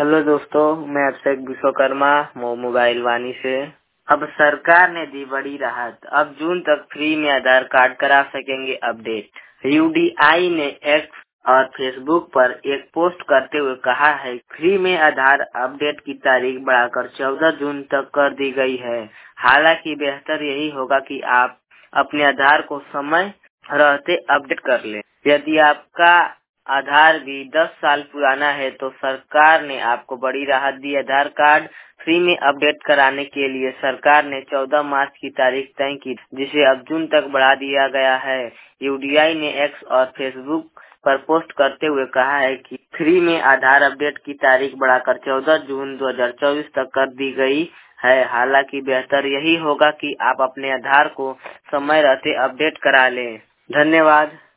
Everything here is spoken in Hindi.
हेलो दोस्तों, मैं अभिषेक विश्वकर्मा मोबाइल वाणी से। अब सरकार ने दी बड़ी राहत, अब जून तक फ्री में आधार कार्ड करा सकेंगे अपडेट। यूडीआई ने एक्स और फेसबुक पर एक पोस्ट करते हुए कहा है फ्री में आधार अपडेट की तारीख बढ़ाकर 14 जून तक कर दी गई है। हालांकि बेहतर यही होगा कि आप अपने आधार को समय रहते अपडेट कर लें। यदि आपका आधार भी 10 साल पुराना है तो सरकार ने आपको बड़ी राहत दी। आधार कार्ड फ्री में अपडेट कराने के लिए सरकार ने 14 मार्च की तारीख तय की, जिसे अब जून तक बढ़ा दिया गया है। यूडीआई ने एक्स और फेसबुक पर पोस्ट करते हुए कहा है कि फ्री में आधार अपडेट की तारीख बढ़ाकर 14 जून 2024 तक कर दी गई है। हालांकि बेहतर यही होगा कि आप अपने आधार को समय रहते अपडेट करा लें। धन्यवाद।